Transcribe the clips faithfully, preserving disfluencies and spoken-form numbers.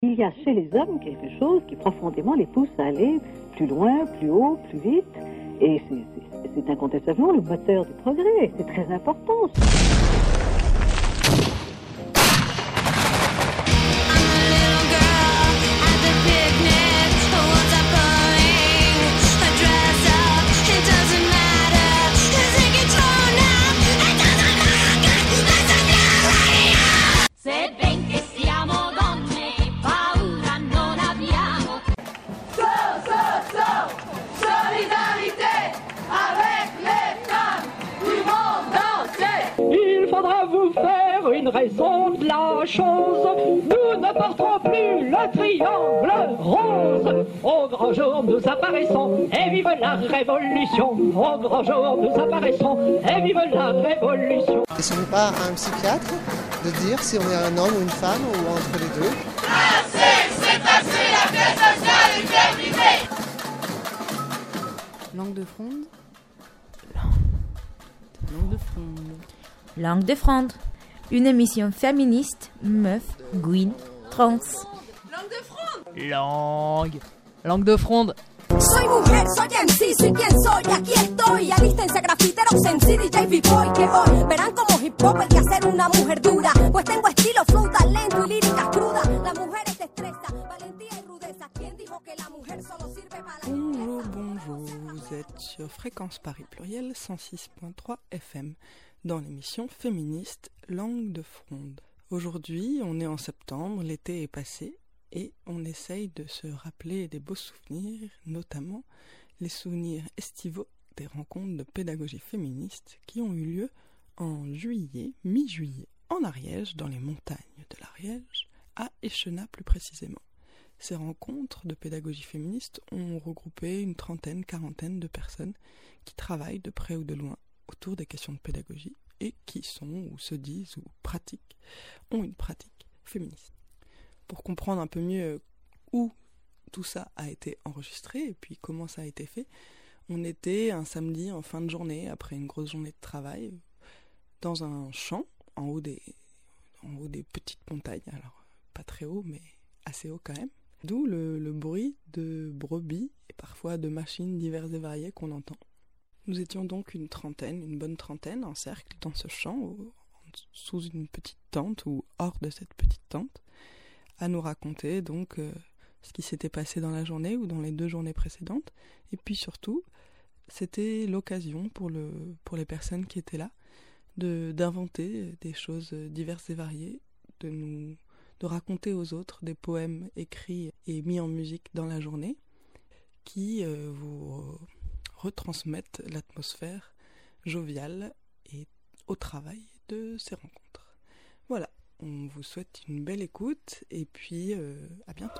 Il y a chez les hommes quelque chose qui profondément les pousse à aller plus loin, plus haut, plus vite. Et c'est, c'est, c'est incontestablement le moteur du progrès. C'est très important. Une raison de la chose, nous ne porterons plus le triangle rose. Au grand jour nous apparaissons, et vive la révolution. Au grand jour nous apparaissons, et vive la révolution. Et ce n'est pas à un psychiatre de dire si on est un homme ou une femme ou entre les deux. Assez, c'est assez, la vie sociale est terminée. Langue de fronde. Langue de fronde. Langue de fronde. Une émission féministe, meuf, gouine, trans. Langue de fronde. Langue. Langue de fronde. Soy mujer, soy M C, soy quien soy, aquí estoy. Alístense grafiteros, M C, D J, B-boy, que hoy verán como hip hop hay que hacer una mujer dura. Pues tengo estilo, flow, talento y líricas crudas. La mujer es destreza, valentía y rudeza. ¿Quién dijo que la mujer solo sirve para la Bonjour, bonjour, vous êtes sur Fréquence Paris Pluriel cent six point trois F M dans l'émission féministe Langue de fronde. Aujourd'hui, on est en septembre, l'été est passé et on essaye de se rappeler des beaux souvenirs, notamment les souvenirs estivaux des rencontres de pédagogie féministe qui ont eu lieu en juillet, mi-juillet, en Ariège, dans les montagnes de l'Ariège, à Échenat plus précisément. Ces rencontres de pédagogie féministe ont regroupé une trentaine, quarantaine de personnes qui travaillent de près ou de loin autour des questions de pédagogie et qui sont, ou se disent, ou pratiquent, ont une pratique féministe. Pour comprendre un peu mieux où tout ça a été enregistré et puis comment ça a été fait, on était un samedi en fin de journée, après une grosse journée de travail, dans un champ, en haut des, en haut des petites montagnes, alors pas très haut, mais assez haut quand même, d'où le, le bruit de brebis et parfois de machines diverses et variées qu'on entend. Nous étions donc une trentaine, une bonne trentaine, en cercle dans ce champ, ou, sous une petite tente ou hors de cette petite tente, à nous raconter donc euh, ce qui s'était passé dans la journée ou dans les deux journées précédentes. Et puis surtout, c'était l'occasion pour, le, pour les personnes qui étaient là de, d'inventer des choses diverses et variées, de nous de raconter aux autres des poèmes écrits et mis en musique dans la journée qui euh, vous euh, retransmettent l'atmosphère joviale et au travail de ces rencontres. Voilà, on vous souhaite une belle écoute et puis euh, à bientôt.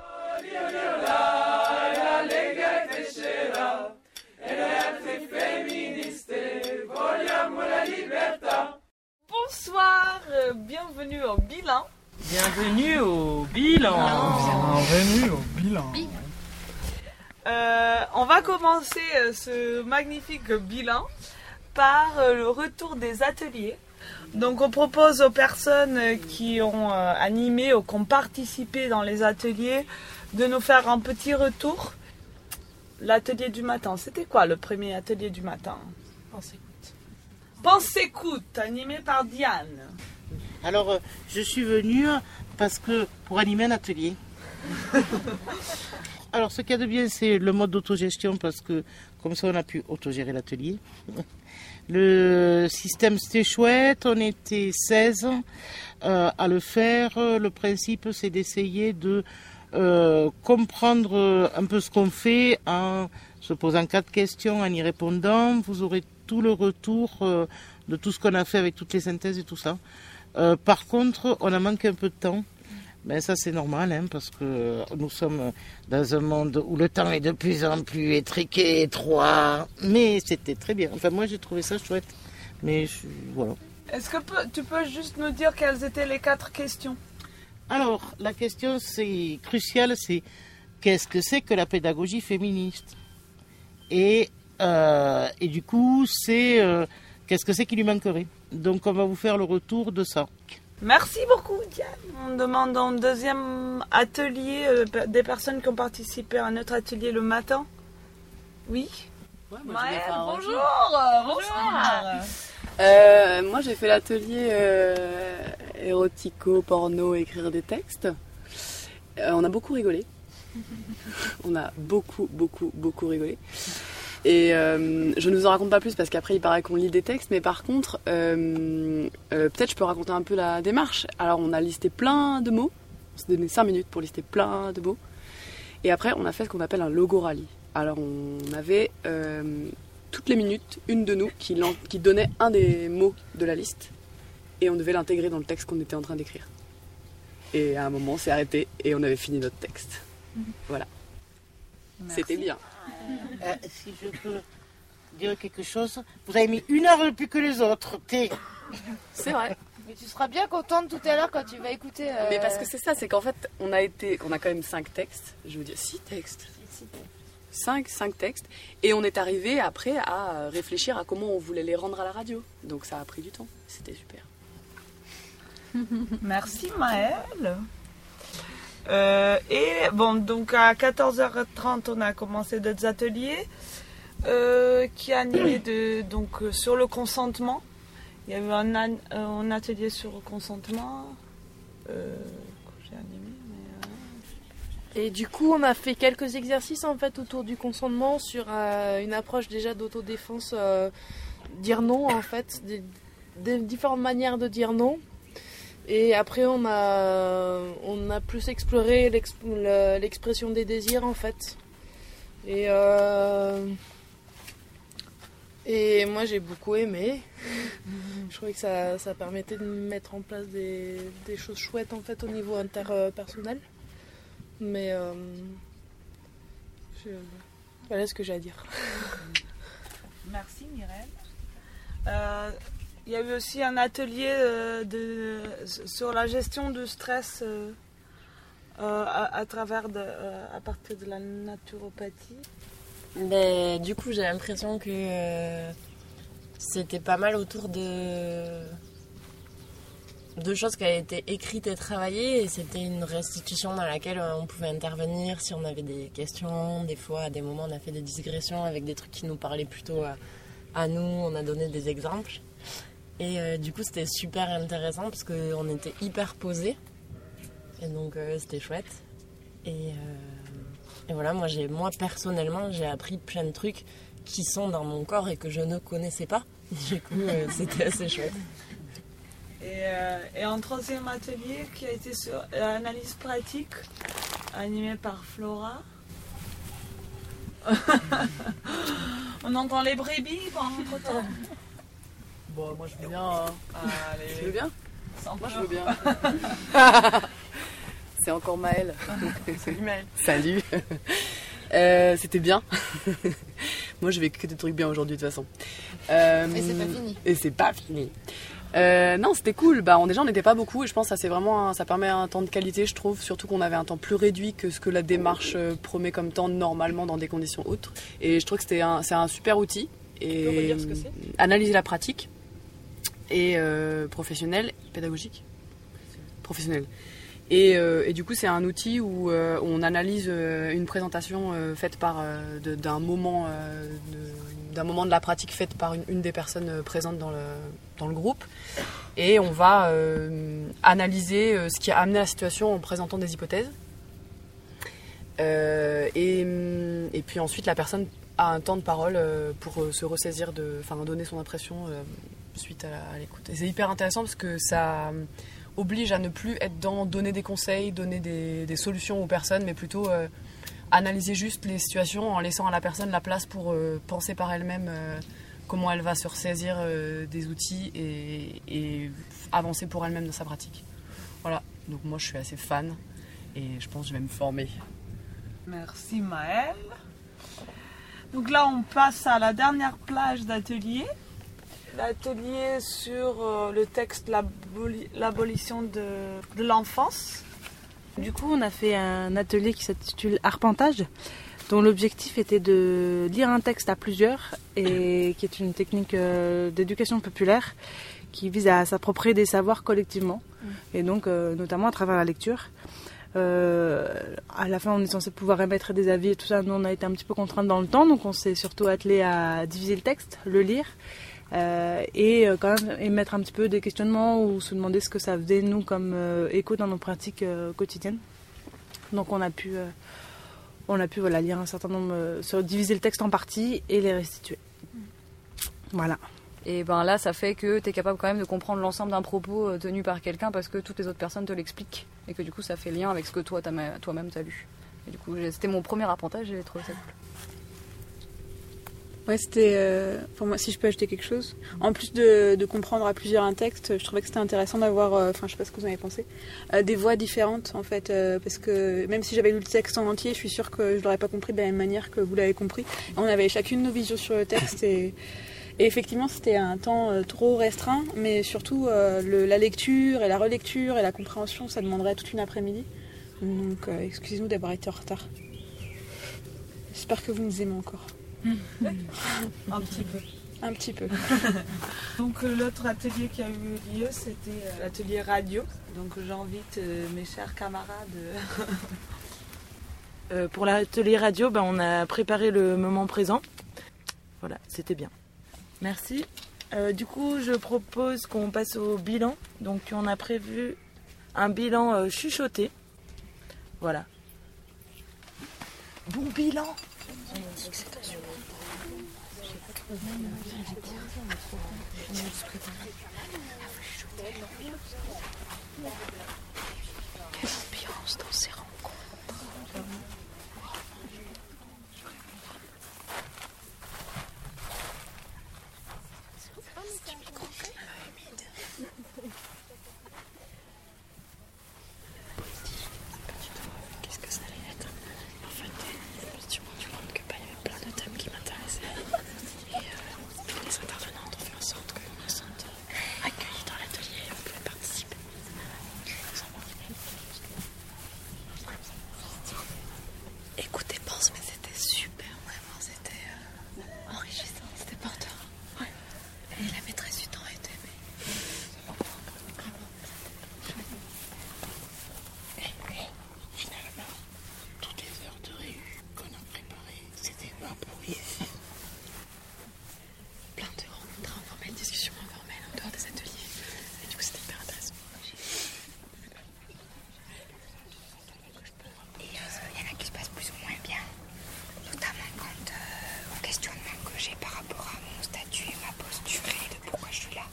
Bonsoir, euh, bienvenue au bilan. Bienvenue au bilan. Bienvenue au bilan. Euh, on va commencer euh, ce magnifique bilan par euh, le retour des ateliers. Donc on propose aux personnes qui ont euh, animé ou qui ont participé dans les ateliers de nous faire un petit retour. L'atelier du matin, c'était quoi le premier atelier du matin? Pense-écoute. Pense-écoute, animé par Diane. Alors euh, je suis venue parce que pour animer un atelier. Alors, ce qu'il y a de bien, c'est le mode d'autogestion, parce que comme ça, on a pu autogérer l'atelier. Le système, c'était chouette, on était seize euh, à le faire. Le principe, c'est d'essayer de euh, comprendre un peu ce qu'on fait en se posant quatre questions, en y répondant. Vous aurez tout le retour euh, de tout ce qu'on a fait avec toutes les synthèses et tout ça. Euh, par contre, on a manqué un peu de temps. Ben ça c'est normal, hein, parce que nous sommes dans un monde où le temps est de plus en plus étriqué, étroit, mais c'était très bien. Enfin moi j'ai trouvé ça chouette, mais je, voilà. Est-ce que tu peux juste nous dire quelles étaient les quatre questions? Alors la question c'est cruciale, c'est qu'est-ce que c'est que la pédagogie féministe? Et, euh, et du coup c'est euh, qu'est-ce que c'est qui lui manquerait? Donc on va vous faire le retour de ça. Merci beaucoup, Diane. On demande un deuxième atelier, euh, des personnes qui ont participé à un autre atelier le matin. Oui. Ouais, moi, Maëlle, bonjour. bonjour. Bonjour. Euh, moi, j'ai fait l'atelier euh, érotico, porno, écrire des textes. Euh, on a beaucoup rigolé. On a beaucoup, beaucoup, beaucoup rigolé. Et euh, je ne vous en raconte pas plus parce qu'après il paraît qu'on lit des textes, mais par contre, euh, euh, peut-être je peux raconter un peu la démarche. Alors on a listé plein de mots, on s'est donné cinq minutes pour lister plein de mots, et après on a fait ce qu'on appelle un logorally. Alors on avait euh, toutes les minutes une de nous qui, qui donnait un des mots de la liste, et on devait l'intégrer dans le texte qu'on était en train d'écrire. Et à un moment on s'est arrêté et on avait fini notre texte. Voilà. Merci. C'était bien. Euh, si je peux dire quelque chose, vous avez mis une heure de plus que les autres. T'es... C'est vrai. Mais tu seras bien contente tout à l'heure quand tu vas écouter. Euh... Mais parce que c'est ça, c'est qu'en fait, on a été, on a quand même cinq textes. Je veux dire, six textes. Cinq, cinq textes. Et on est arrivé après à réfléchir à comment on voulait les rendre à la radio. Donc ça a pris du temps. C'était super. Merci Maëlle. Euh, et bon, donc à quatorze heures trente, on a commencé d'autres ateliers euh, qui animaient de, donc, euh, sur le consentement. Il y avait un, an, un atelier sur le consentement euh, que j'ai animé. Mais, euh... Et du coup, on a fait quelques exercices en fait autour du consentement sur euh, une approche déjà d'autodéfense, euh, dire non en fait, des, des différentes manières de dire non. Et après, on a, on a plus exploré l'ex, l'expression des désirs, en fait. Et, euh, et moi, j'ai beaucoup aimé. Je trouvais que ça, ça permettait de mettre en place des, des choses chouettes, en fait, au niveau interpersonnel. Mais euh, je, voilà ce que j'ai à dire. Merci, Mireille. Euh, Il y a eu aussi un atelier euh, de, sur la gestion du stress euh, euh, à, à travers de, euh, à partir de la naturopathie. Mais du coup, j'ai l'impression que euh, c'était pas mal autour de, de choses qui avaient été écrites et travaillées. Et c'était une restitution dans laquelle on pouvait intervenir si on avait des questions. Des fois, à des moments, on a fait des digressions avec des trucs qui nous parlaient plutôt à, à nous. On a donné des exemples. Et euh, du coup, c'était super intéressant parce qu'on était hyper posés. Et donc, euh, c'était chouette. Et, euh, et voilà, moi, j'ai, moi, personnellement, j'ai appris plein de trucs qui sont dans mon corps et que je ne connaissais pas. Du coup, euh, c'était assez chouette. Et, euh, et un troisième atelier qui a été sur l'analyse pratique, animé par Flora. On entend les brebis pendant l'entretien. Bon, moi je veux bien. Hein. Allez. Tu veux bien? Sans Moi peur. je veux bien. C'est encore Maëlle. Salut Maëlle. Salut. Euh, c'était bien. Moi je vais que des trucs bien aujourd'hui de toute façon. Euh, Et c'est pas fini. Et c'est pas fini. Euh, non, c'était cool. Bah, on, déjà, on n'était pas beaucoup et je pense que ça, c'est vraiment un, ça permet un temps de qualité, je trouve. Surtout qu'on avait un temps plus réduit que ce que la démarche euh, promet comme temps normalement dans des conditions autres. Et je trouve que c'était un, c'est un super outil. Et on peut dire ce que c'est ? Analyser la pratique et euh, professionnelle, pédagogique, professionnelle. Et, euh, et du coup, c'est un outil où euh, on analyse euh, une présentation euh, faite par euh, de, d'un moment euh, de, d'un moment de la pratique faite par une, une des personnes euh, présentes dans le dans le groupe, et on va euh, analyser euh, ce qui a amené à la situation en présentant des hypothèses. Euh, et, et puis ensuite, la personne a un temps de parole euh, pour euh, se ressaisir, de, enfin donner son impression euh, suite à, la, à l'écoute. Et c'est hyper intéressant parce que ça oblige à ne plus être dans donner des conseils, donner des, des solutions aux personnes, mais plutôt euh, analyser juste les situations en laissant à la personne la place pour euh, penser par elle-même euh, comment elle va se ressaisir euh, des outils et, et avancer pour elle-même dans sa pratique. Voilà, donc moi je suis assez fan et je pense que je vais me former. Merci Maëlle. Donc là on passe à la dernière plage d'atelier. L'atelier sur euh, le texte l'aboli- L'abolition de, de l'enfance. Du coup, on a fait un atelier qui s'intitule Arpentage, dont l'objectif était de lire un texte à plusieurs, et qui est une technique euh, d'éducation populaire qui vise à s'approprier des savoirs collectivement. Et donc, euh, notamment à travers la lecture. Euh, à la fin, on est censé pouvoir émettre des avis et tout ça. Nous, on a été un petit peu contraints dans le temps, donc on s'est surtout attelé à diviser le texte, le lire, euh, et euh, quand même émettre un petit peu des questionnements ou se demander ce que ça faisait, nous, comme euh, écho dans nos pratiques euh, quotidiennes. Donc, on a pu, euh, on a pu voilà, lire un certain nombre, euh, diviser le texte en parties et les restituer. Voilà. Et ben là, ça fait que tu es capable quand même de comprendre l'ensemble d'un propos tenu par quelqu'un parce que toutes les autres personnes te l'expliquent et que du coup, ça fait lien avec ce que toi, t'as, toi-même, tu as lu. Et du coup, c'était mon premier apprentissage, j'ai trouvé ça cool. Ouais, c'était, euh, pour moi, si je peux ajouter quelque chose, en plus de, de comprendre à plusieurs un texte, je trouvais que c'était intéressant d'avoir, enfin, euh, je sais pas ce que vous en avez pensé, euh, des voix différentes, en fait, euh, parce que même si j'avais lu le texte en entier, je suis sûre que je l'aurais pas compris de la même manière que vous l'avez compris. On avait chacune nos visions sur le texte et... Et effectivement, c'était un temps euh, trop restreint, mais surtout euh, le, la lecture et la relecture et la compréhension, ça demanderait toute une après-midi. Donc, euh, excusez-nous d'avoir été en retard. J'espère que vous nous aimez encore. Un petit peu. Un petit peu. Donc, euh, l'autre atelier qui a eu lieu, c'était euh, l'atelier radio. Donc, j'invite euh, mes chers camarades. euh, pour l'atelier radio, ben, on a préparé le moment présent. Voilà, c'était bien. Merci. Euh, du coup, je propose qu'on passe au bilan. Donc, on a prévu un bilan euh, chuchoté. Voilà. Bon bilan. Quelle ambiance dans ces rencontres. Qu'est-ce que ça allait être? En fait, je me suis rendu compte qu'il y avait plein de thèmes qui m'intéressaient. Et euh, les intervenantes ont fait en sorte qu'on se sente accueillis dans l'atelier et on pouvait participer. Écoutez, pense, mais c'était super, vraiment, c'était euh, enrichissant, c'était porteur. Ouais. Et la maîtresse du temps était aimée. Et, et finalement, toutes les heures de réu qu'on a préparées, c'était improvisé. Plein de rencontres informelles, discussions informelles en dehors des ateliers. Et du coup, c'était hyper intéressant. Et il euh, y en a qui se passent plus ou moins bien. Notamment quand euh, au questionnement que j'ai par rapport à mon statut et ma posture et de pourquoi je suis là.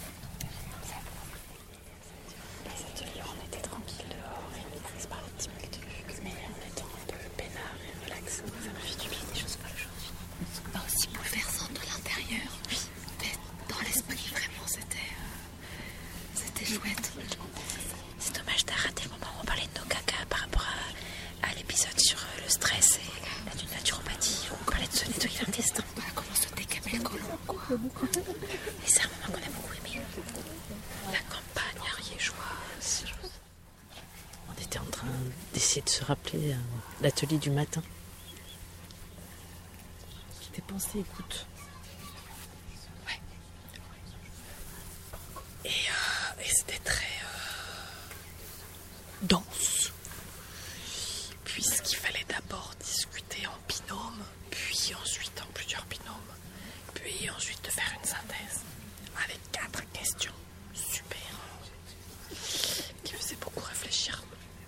Les ateliers, on était tranquille dehors et on se parlait de petits mille trucs, mais en étant un peu peinard et relax, ça m'a fait du bien des choses folles aujourd'hui. Pas aussi bouleversant de l'intérieur, oui, mais dans l'esprit vraiment c'était euh, c'était chouette. C'est dommage d'avoir raté le moment où on parlait de nos caca par rapport à, à l'épisode sur euh, le stress et la naturopathie, où on parlait de se nettoyer l'intestin. Voilà comment se décaper le côlon, quoi. Et c'est un moment qu'on a beaucoup aimé. La campagne ariégeoise. On était en train d'essayer de se rappeler euh, l'atelier du matin. Qui était pensé, écoute. Ouais. Et, euh, et c'était très euh, dense. Puisqu'il fallait d'abord discuter en binôme, puis ensuite en plusieurs binômes, puis ensuite de faire une synthèse avec quatre questions super qui faisaient beaucoup réfléchir.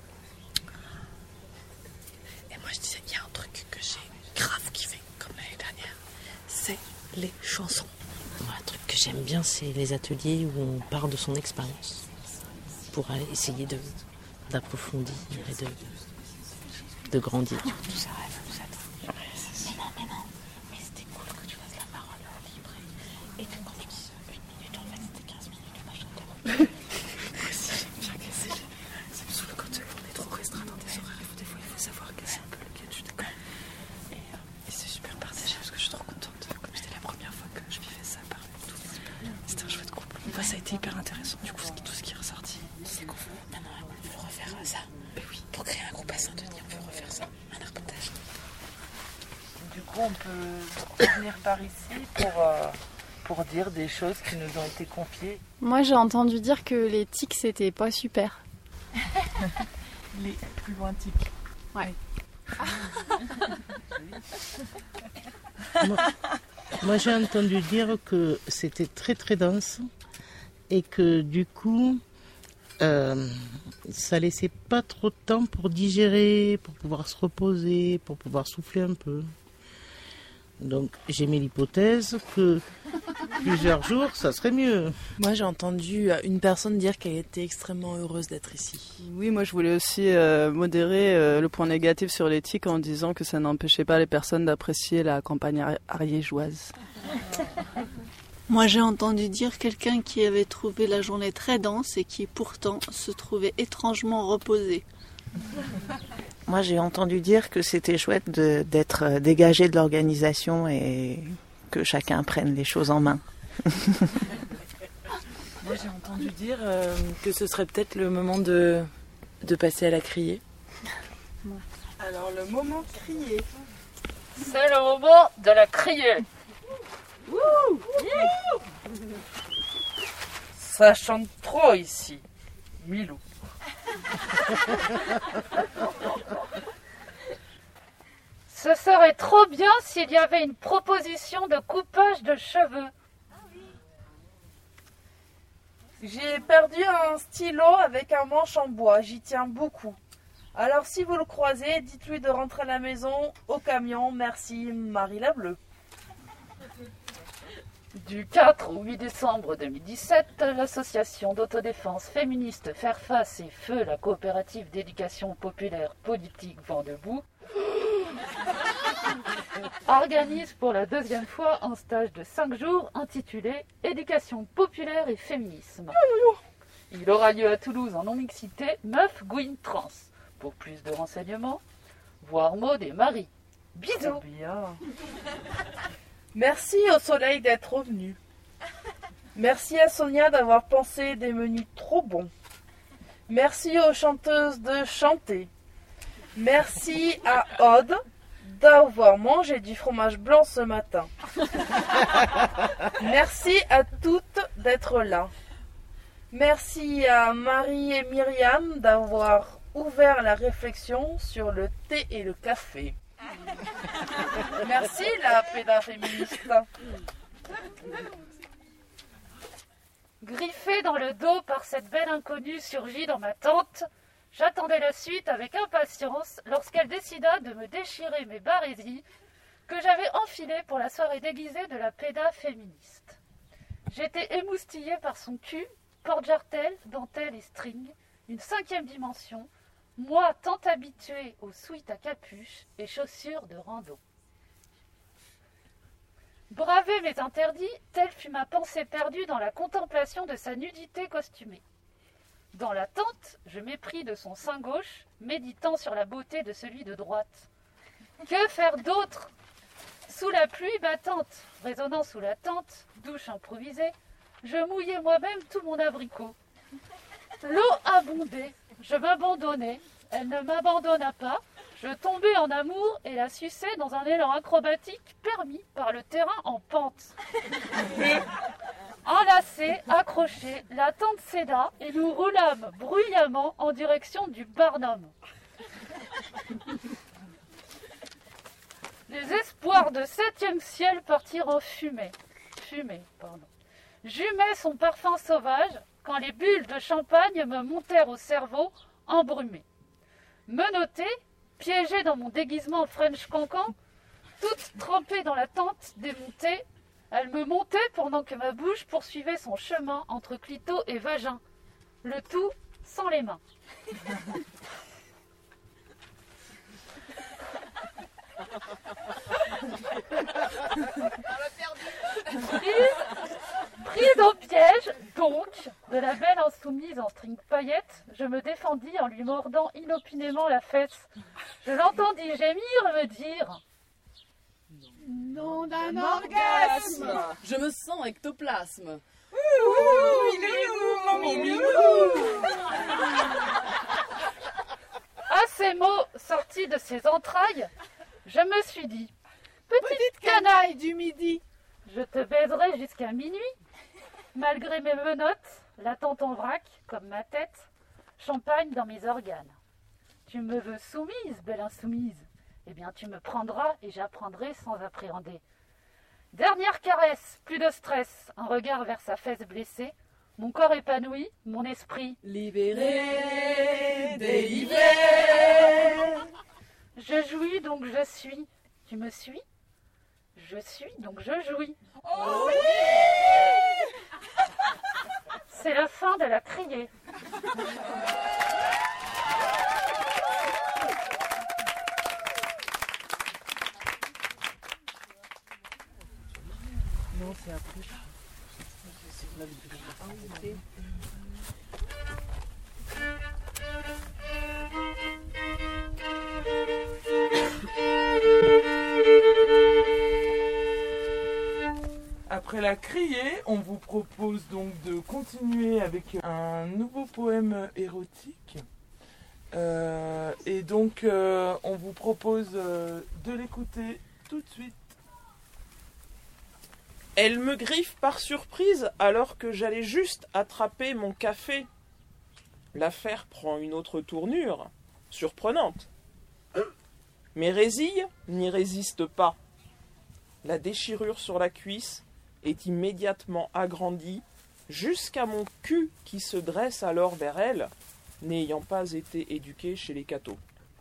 Et moi je disais, il y a un truc que j'ai grave kiffé comme l'année dernière, c'est les chansons. Moi, un truc que j'aime bien, c'est les ateliers où on part de son expérience pour aller essayer de, d'approfondir et de, de grandir. Tout ça rêve, tout ça. Mais non, mais non, mais c'était cool que tu fasses la parole libre et que quand tu dises une minute, en fait c'était quinze minutes, moi j'adore. Si j'aime bien casser les... Ça me saoule quand on est trop restreint dans des horaires, des fois il faut savoir casser un peu le catch, je suis d'accord. Et, euh, et c'est super partagé parce que je suis trop contente, comme c'était la première fois que je vivais ça par tout. C'était un chouette couple. Enfin, ça a été hyper intéressant, du coup tout ce qui est ressorti. Tu sais qu'on veut maintenant on veut refaire ça. Ben oui, pour créer un groupe à Saint-Denis, on veut refaire ça, un arpentage. Du coup, on peut venir par ici pour, euh, pour dire des choses qui nous ont été confiées. Moi, j'ai entendu dire que les tics, c'était pas super. Les plus loin tics. Ouais. moi, moi, j'ai entendu dire que c'était très très dense et que du coup, euh, ça laissait pas trop de temps pour digérer, pour pouvoir se reposer, pour pouvoir souffler un peu. Donc j'ai mis l'hypothèse que plusieurs jours, ça serait mieux. Moi j'ai entendu une personne dire qu'elle était extrêmement heureuse d'être ici. Oui, moi je voulais aussi euh, modérer euh, le point négatif sur les tics en disant que ça n'empêchait pas les personnes d'apprécier la campagne ari- ariégeoise. Moi j'ai entendu dire quelqu'un qui avait trouvé la journée très dense et qui pourtant se trouvait étrangement reposé. Moi, j'ai entendu dire que c'était chouette de, d'être dégagé de l'organisation et que chacun prenne les choses en main. Moi, j'ai entendu dire euh, que ce serait peut-être le moment de, de passer à la criée. Alors, le moment crier. C'est le moment de la criée. Wouh! Ça chante trop ici, Milou. Ce serait trop bien s'il y avait une proposition de coupage de cheveux. J'ai perdu un stylo avec un manche en bois, j'y tiens beaucoup. Alors si vous le croisez, dites-lui de rentrer à la maison au camion. Merci, Marie la Bleue. Du quatre au huit décembre deux mille dix-sept, l'association d'autodéfense féministe Faire Face et Feu, la coopérative d'éducation populaire politique Vent Debout, organise pour la deuxième fois un stage de cinq jours intitulé Éducation populaire et féminisme. Il aura lieu à Toulouse en non-mixité, meuf, gouine, trans. Pour plus de renseignements, voir Maud et Marie. Bisous. Bien. Merci au soleil d'être revenu. Merci à Sonia d'avoir pensé des menus trop bons. Merci aux chanteuses de chanter. Merci à Aude d'avoir mangé du fromage blanc ce matin. Merci à toutes d'être là. Merci à Marie et Myriam d'avoir ouvert la réflexion sur le thé et le café. Merci la péda féministe. Griffée dans le dos par cette belle inconnue surgie dans ma tente, j'attendais la suite avec impatience lorsqu'elle décida de me déchirer mes barésies que j'avais enfilées pour la soirée déguisée de la péda féministe. J'étais émoustillée par son cul, porte-jartel, dentelle et string, une cinquième dimension, moi tant habituée aux sweats à capuche et chaussures de rando. Braver mes interdits, telle fut ma pensée perdue dans la contemplation de sa nudité costumée. Dans la tente, je m'épris de son sein gauche, méditant sur la beauté de celui de droite. Que faire d'autre? Sous la pluie battante, résonnant sous la tente, douche improvisée, je mouillais moi-même tout mon abricot. L'eau abondait, je m'abandonnais, elle ne m'abandonna pas, je tombai en amour et la suçai dans un élan acrobatique permis par le terrain en pente. Enlacés, accrochés, la tente céda et nous roulâmes bruyamment en direction du Barnum. Les espoirs de septième ciel partirent en fumée. Fumée, pardon. J'humais son parfum sauvage quand les bulles de champagne me montèrent au cerveau, embrumé. Menottée, piégée dans mon déguisement French cancan, toute trempée dans la tente démontée, elle me montait pendant que ma bouche poursuivait son chemin entre clito et vagin, le tout sans les mains. Prise, prise au piège, donc, de la belle insoumise en string paillettes, je me défendis en lui mordant inopinément la fesse. Je l'entendis gémir et me dire « Nom d'un orgasme !» Je me sens ectoplasme. Ouh, Milou, mon Milou. À ces mots sortis de ses entrailles, je me suis dit « Petite canaille du midi, Je te baiserai jusqu'à minuit. Malgré mes menottes, la tente en vrac, comme ma tête, champagne dans mes organes. Tu me veux soumise, belle insoumise. Eh bien, tu me prendras et j'apprendrai sans appréhender. Dernière caresse, plus de stress, un regard vers sa fesse blessée, mon corps épanoui, mon esprit libéré, délivré. Je jouis donc je suis. Tu me suis? Je suis donc je jouis. Oh oui! C'est la fin de la criée. Non, c'est après. C'est la vidéo. Après la criée, on vous propose donc de continuer avec un nouveau poème érotique. Euh, et donc, euh, on vous propose euh, de l'écouter tout de suite. Elle me griffe par surprise alors que j'allais juste attraper mon café. L'affaire prend une autre tournure, surprenante. Mes résilles n'y résistent pas. La déchirure sur la cuisse est immédiatement agrandie jusqu'à mon cul qui se dresse alors vers elle, n'ayant pas été éduqué chez les cathos.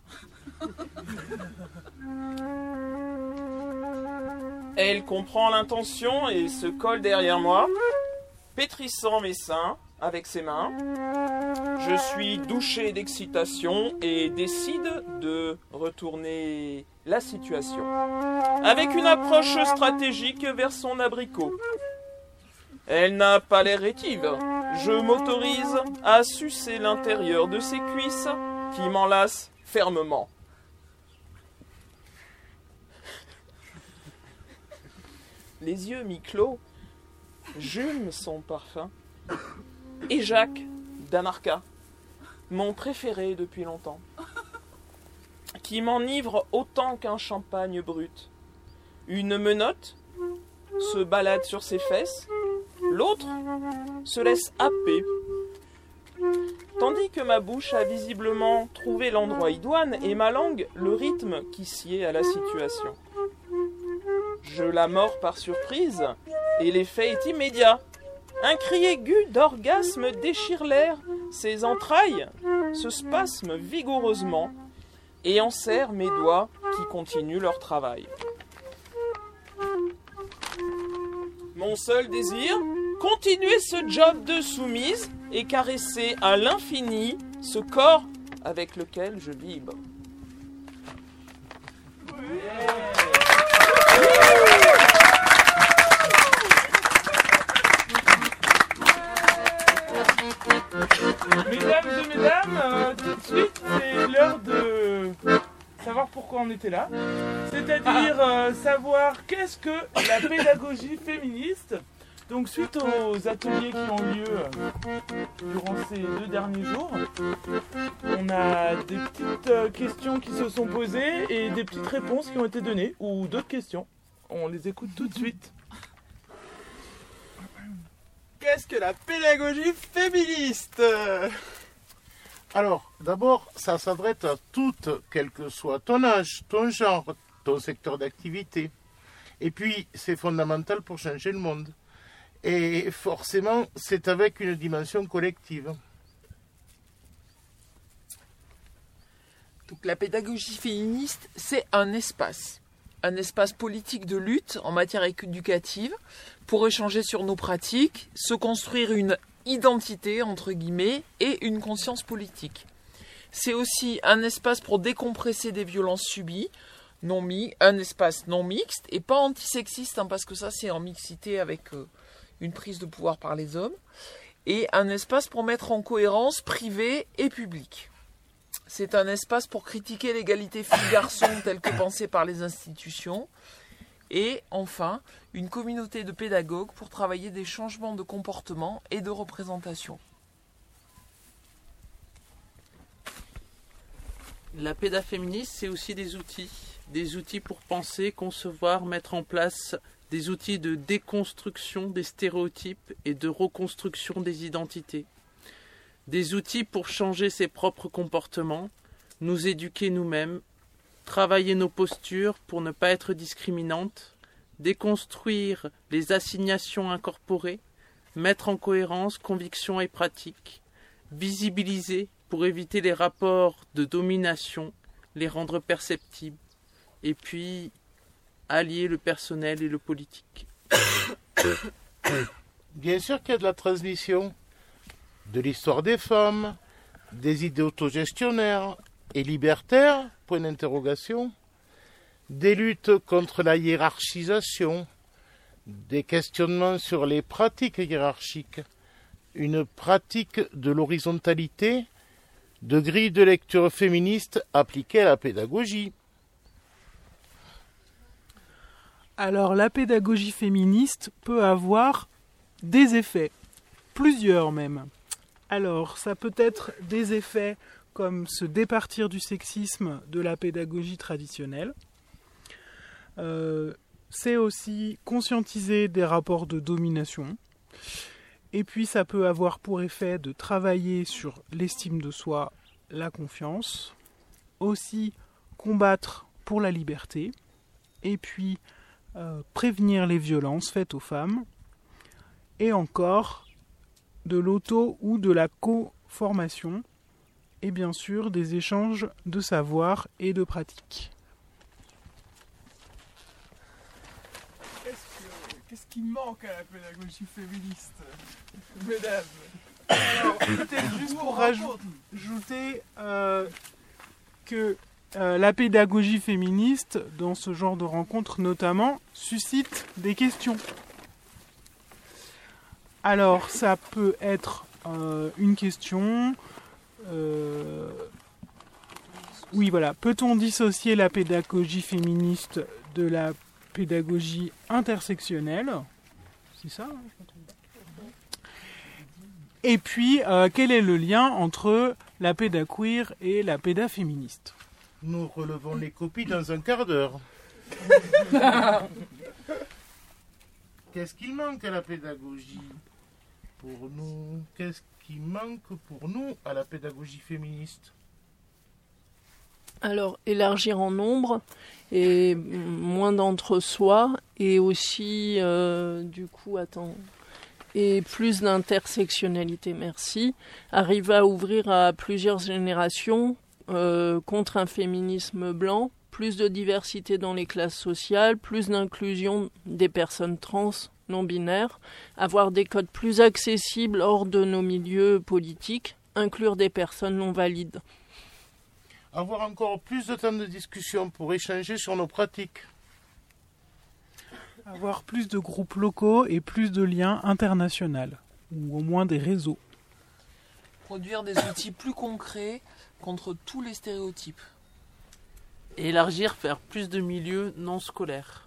Elle comprend l'intention et se colle derrière moi, pétrissant mes seins avec ses mains. Je suis douché d'excitation et décide de retourner la situation avec une approche stratégique vers son abricot. Elle n'a pas l'air rétive. Je m'autorise à sucer l'intérieur de ses cuisses qui m'enlacent fermement. Les yeux mi-clos, j'hume son parfum. Et Jacques d'Anarca, mon préféré depuis longtemps, qui m'enivre autant qu'un champagne brut. Une menotte se balade sur ses fesses, l'autre se laisse happer, tandis que ma bouche a visiblement trouvé l'endroit idoine et ma langue le rythme qui sied à la situation. Je la mords par surprise et l'effet est immédiat. Un cri aigu d'orgasme déchire l'air, ses entrailles se spasment vigoureusement et enserrent mes doigts qui continuent leur travail. Mon seul désir, continuer ce job de soumise et caresser à l'infini ce corps avec lequel je vibre. Mesdames et mesdames, euh, tout de suite, c'est l'heure de savoir pourquoi on était là. C'est-à-dire euh, savoir qu'est-ce que la pédagogie féministe. Donc suite aux ateliers qui ont eu lieu euh, durant ces deux derniers jours, on a des petites euh, questions qui se sont posées et des petites réponses qui ont été données, ou d'autres questions. On les écoute tout de suite. Qu'est-ce que la pédagogie féministe? Alors, d'abord, ça s'adresse à toutes, quel que soit ton âge, ton genre, ton secteur d'activité. Et puis, c'est fondamental pour changer le monde. Et forcément, c'est avec une dimension collective. Donc, la pédagogie féministe, c'est un espace. Un espace politique de lutte en matière éducative pour échanger sur nos pratiques, se construire une identité, entre guillemets, et une conscience politique. C'est aussi un espace pour décompresser des violences subies, non mi, un espace non mixte, et pas antisexiste, hein, parce que ça c'est en mixité avec euh, une prise de pouvoir par les hommes, et un espace pour mettre en cohérence privé et public. C'est un espace pour critiquer l'égalité filles-garçons telle que pensée par les institutions. Et enfin, une communauté de pédagogues pour travailler des changements de comportement et de représentation. La péda féministe, c'est aussi des outils. Des outils pour penser, concevoir, mettre en place des outils de déconstruction des stéréotypes et de reconstruction des identités, des outils pour changer ses propres comportements, nous éduquer nous-mêmes, travailler nos postures pour ne pas être discriminantes, déconstruire les assignations incorporées, mettre en cohérence convictions et pratiques, visibiliser pour éviter les rapports de domination, les rendre perceptibles, et puis allier le personnel et le politique. Bien sûr qu'il y a de la transmission, de l'histoire des femmes, des idées autogestionnaires et libertaires, point d'interrogation, des luttes contre la hiérarchisation, des questionnements sur les pratiques hiérarchiques, une pratique de l'horizontalité, de grilles de lecture féministes appliquées à la pédagogie. Alors la pédagogie féministe peut avoir des effets, plusieurs même. Alors ça peut être des effets comme se départir du sexisme de la pédagogie traditionnelle. Euh, c'est aussi conscientiser des rapports de domination. Et puis ça peut avoir pour effet de travailler sur l'estime de soi, la confiance. Aussi combattre pour la liberté. Et puis euh, prévenir les violences faites aux femmes. Et encore de l'auto ou de la co-formation. Et bien sûr des échanges de savoir et de pratiques. Qu'est-ce qui manque à la pédagogie féministe, mesdames? Alors, peut-être juste pour rajouter euh, que euh, la pédagogie féministe, dans ce genre de rencontres notamment, suscite des questions. Alors, ça peut être euh, une question... Euh, oui, voilà. Peut-on dissocier la pédagogie féministe de la pédagogie intersectionnelle? C'est ça, hein? Et puis, euh, quel est le lien entre la péda queer et la péda féministe? Nous relevons les copies dans un quart d'heure. Qu'est-ce qu'il manque à la pédagogie pour nous? Qu'est-ce qui manque pour nous à la pédagogie féministe? Alors, élargir en nombre et moins d'entre-soi et aussi, euh, du coup, attends, et plus d'intersectionnalité, merci. Arriver à ouvrir à plusieurs générations euh, contre un féminisme blanc, plus de diversité dans les classes sociales, plus d'inclusion des personnes trans, non-binaires, avoir des codes plus accessibles hors de nos milieux politiques, inclure des personnes non-valides. Avoir encore plus de temps de discussion pour échanger sur nos pratiques. Avoir plus de groupes locaux et plus de liens internationaux, ou au moins des réseaux. Produire des outils plus concrets contre tous les stéréotypes. Élargir vers plus de milieux non scolaires.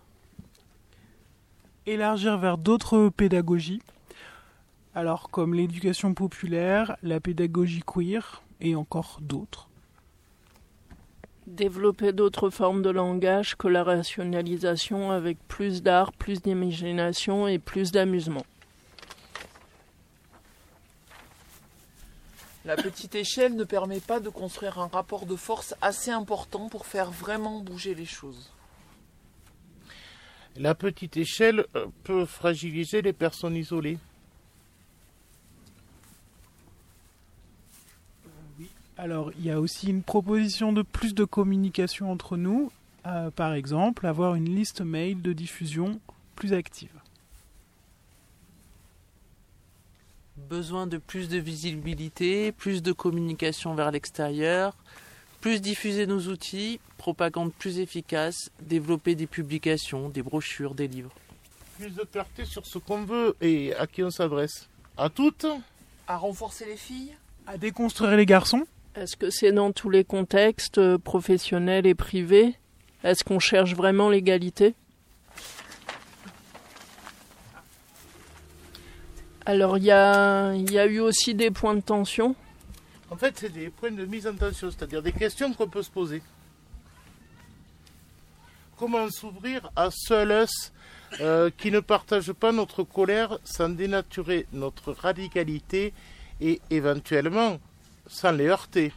Élargir vers d'autres pédagogies, alors comme l'éducation populaire, la pédagogie queer et encore d'autres. Développer d'autres formes de langage que la rationalisation avec plus d'art, plus d'imagination et plus d'amusement. La petite échelle ne permet pas de construire un rapport de force assez important pour faire vraiment bouger les choses. La petite échelle peut fragiliser les personnes isolées. Alors, il y a aussi une proposition de plus de communication entre nous, euh, par exemple, avoir une liste mail de diffusion plus active. Besoin de plus de visibilité, plus de communication vers l'extérieur, plus diffuser nos outils, propagande plus efficace, développer des publications, des brochures, des livres. Plus de clarté sur ce qu'on veut et à qui on s'adresse. À toutes. À renforcer les filles. À déconstruire les garçons. Est-ce que c'est dans tous les contextes, euh, professionnels et privés? Est-ce qu'on cherche vraiment l'égalité? Alors, il y a, y a eu aussi des points de tension. En fait, c'est des points de mise en tension, c'est-à-dire des questions qu'on peut se poser. Comment s'ouvrir à seuls euh, qui ne partagent pas notre colère sans dénaturer notre radicalité et éventuellement sans les heurter.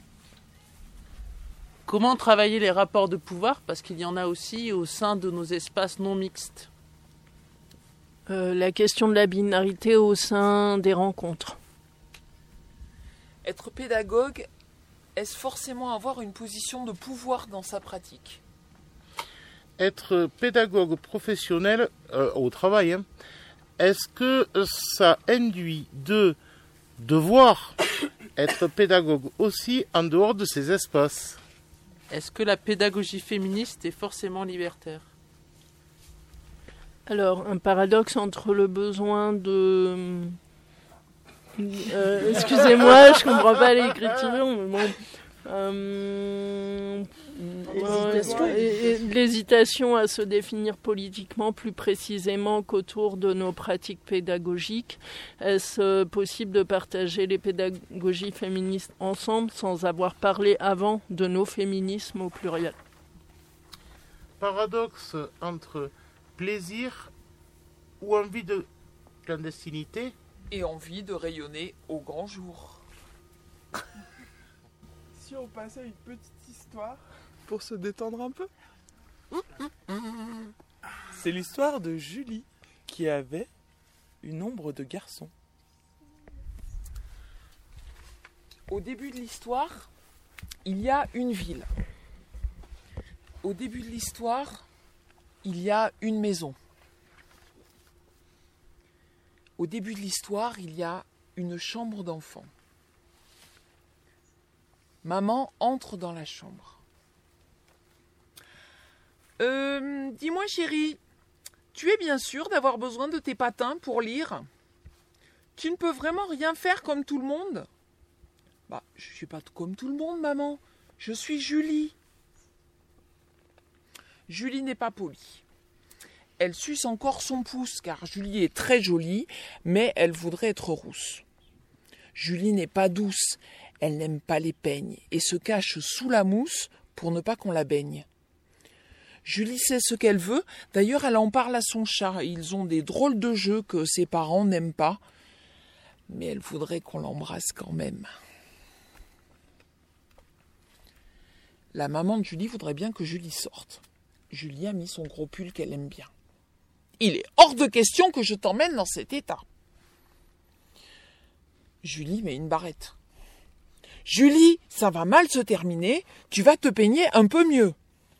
Comment travailler les rapports de pouvoir, parce qu'il y en a aussi au sein de nos espaces non mixtes. Euh, la question de la binarité au sein des rencontres. Être pédagogue, est-ce forcément avoir une position de pouvoir dans sa pratique ? Être pédagogue professionnel euh, au travail, hein, est-ce que ça induit de devoir être pédagogue aussi en dehors de ces espaces ? Est-ce que la pédagogie féministe est forcément libertaire ? Alors, un paradoxe entre le besoin de... Euh, excusez-moi, je comprends pas l'écriture, mais bon... Euh, L'hésitation. euh, et- et l'hésitation à se définir politiquement plus précisément qu'autour de nos pratiques pédagogiques. Est-ce euh, possible de partager les pédagogies féministes ensemble sans avoir parlé avant de nos féminismes au pluriel ? Paradoxe entre plaisir ou envie de clandestinité et envie de rayonner au grand jour. Si on passait à une petite histoire pour se détendre un peu. C'est l'histoire de Julie qui avait une ombre de garçon. Au début de l'histoire, il y a une ville. Au début de l'histoire, il y a une maison. Au début de l'histoire, il y a une chambre d'enfant. Maman entre dans la chambre. Euh, dis-moi chérie, tu es bien sûre d'avoir besoin de tes patins pour lire ? Tu ne peux vraiment rien faire comme tout le monde ? Bah, je ne suis pas comme tout le monde, maman. Je suis Julie. Julie n'est pas polie. Elle suce encore son pouce, car Julie est très jolie, mais elle voudrait être rousse. Julie n'est pas douce. Elle n'aime pas les peignes et se cache sous la mousse pour ne pas qu'on la baigne. Julie sait ce qu'elle veut, d'ailleurs elle en parle à son chat. Ils ont des drôles de jeux que ses parents n'aiment pas, mais elle voudrait qu'on l'embrasse quand même. La maman de Julie voudrait bien que Julie sorte. Julie a mis son gros pull qu'elle aime bien. Il est hors de question que je t'emmène dans cet état. Julie met une barrette. Julie, ça va mal se terminer, tu vas te peigner un peu mieux.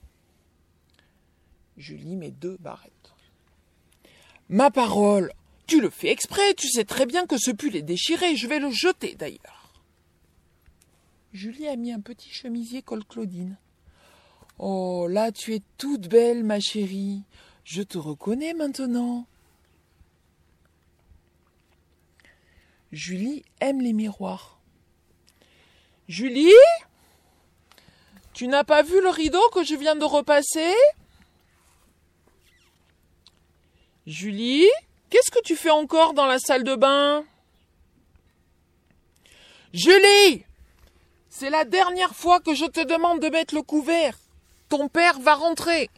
Julie met deux barrettes. Ma parole, tu le fais exprès, tu sais très bien que ce pull est déchiré, je vais le jeter d'ailleurs. Julie a mis un petit chemisier col Claudine. Oh, là tu es toute belle ma chérie, je te reconnais maintenant. Julie aime les miroirs. Julie, tu n'as pas vu le rideau que je viens de repasser ? Julie, qu'est-ce que tu fais encore dans la salle de bain ? Julie, c'est la dernière fois que je te demande de mettre le couvert. Ton père va rentrer.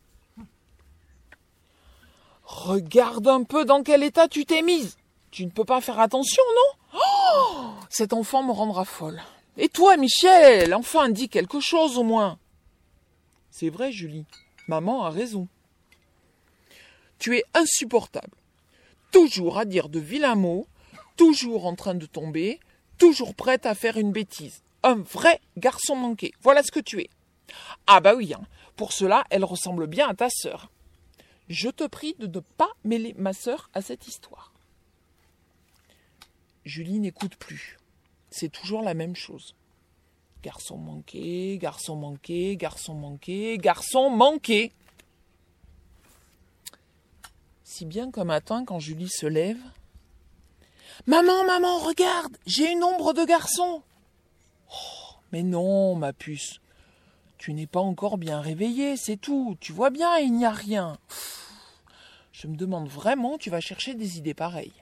Regarde un peu dans quel état tu t'es mise. Tu ne peux pas faire attention, non ? Oh, cet enfant me rendra folle. Et toi, Michel, enfin, dis quelque chose au moins. C'est vrai, Julie. Maman a raison. Tu es insupportable. Toujours à dire de vilains mots, toujours en train de tomber, toujours prête à faire une bêtise. Un vrai garçon manqué. Voilà ce que tu es. Ah bah oui, hein. Pour cela, elle ressemble bien à ta sœur. Je te prie de ne pas mêler ma sœur à cette histoire. Julie n'écoute plus. C'est toujours la même chose. Garçon manqué, garçon manqué, garçon manqué, garçon manqué. Si bien qu'un matin, quand Julie se lève... Maman, maman, regarde, j'ai une ombre de garçon. Oh, mais non, ma puce. Tu n'es pas encore bien réveillée, c'est tout. Tu vois bien, il n'y a rien. Je me demande vraiment, tu vas chercher des idées pareilles.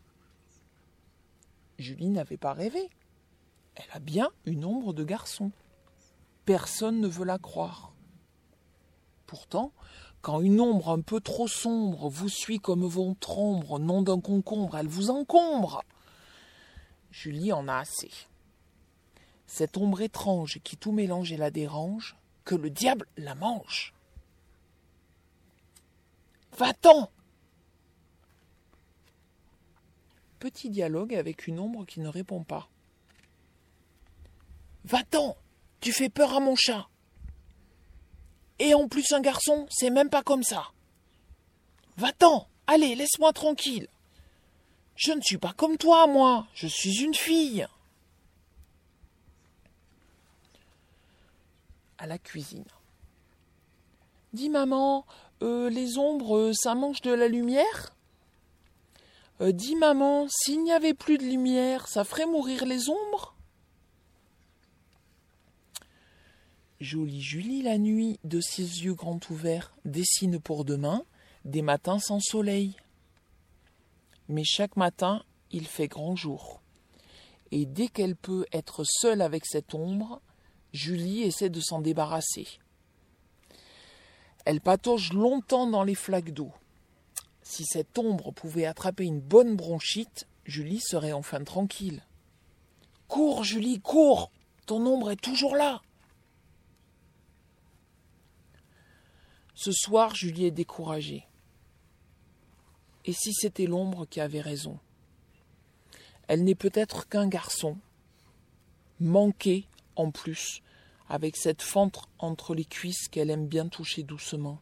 Julie n'avait pas rêvé. Elle a bien une ombre de garçon. Personne ne veut la croire. Pourtant, quand une ombre un peu trop sombre vous suit comme votre ombre, nom d'un concombre, elle vous encombre. Julie en a assez. Cette ombre étrange qui tout mélange et la dérange, que le diable la mange. Va-t'en! Petit dialogue avec une ombre qui ne répond pas. Va-t'en! Tu fais peur à mon chat. Et en plus un garçon, c'est même pas comme ça. Va-t'en! Allez, laisse-moi tranquille. Je ne suis pas comme toi, moi. Je suis une fille. À la cuisine. Dis maman, euh, les ombres, ça mange de la lumière ? euh, Dis maman, s'il n'y avait plus de lumière, ça ferait mourir les ombres ? Jolie Julie la nuit, de ses yeux grands ouverts, dessine pour demain des matins sans soleil. Mais chaque matin, il fait grand jour. Et dès qu'elle peut être seule avec cette ombre, Julie essaie de s'en débarrasser. Elle patauge longtemps dans les flaques d'eau. Si cette ombre pouvait attraper une bonne bronchite, Julie serait enfin tranquille. « Cours, Julie, cours! Ton ombre est toujours là !» Ce soir, Julie est découragée. Et si c'était l'ombre qui avait raison ? Elle n'est peut-être qu'un garçon, manqué en plus, avec cette fente entre les cuisses qu'elle aime bien toucher doucement.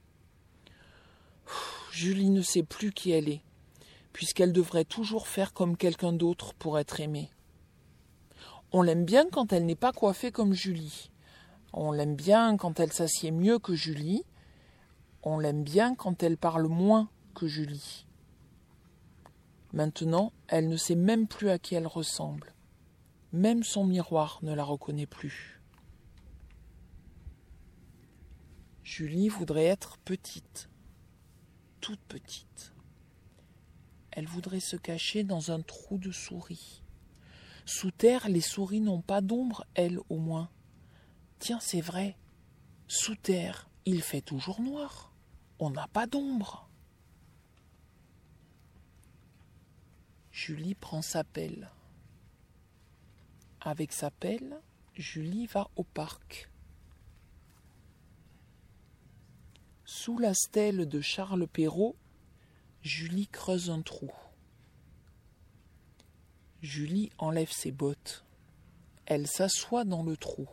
Julie ne sait plus qui elle est, puisqu'elle devrait toujours faire comme quelqu'un d'autre pour être aimée. On l'aime bien quand elle n'est pas coiffée comme Julie. On l'aime bien quand elle s'assied mieux que Julie. On l'aime bien quand elle parle moins que Julie. Maintenant, elle ne sait même plus à qui elle ressemble. Même son miroir ne la reconnaît plus. Julie voudrait être petite, toute petite. Elle voudrait se cacher dans un trou de souris. Sous terre, les souris n'ont pas d'ombre, elles au moins. Tiens, c'est vrai. Sous terre, il fait toujours noir. On n'a pas d'ombre. Julie prend sa pelle. Avec sa pelle, Julie va au parc. Sous la stèle de Charles Perrault, Julie creuse un trou. Julie enlève ses bottes. Elle s'assoit dans le trou.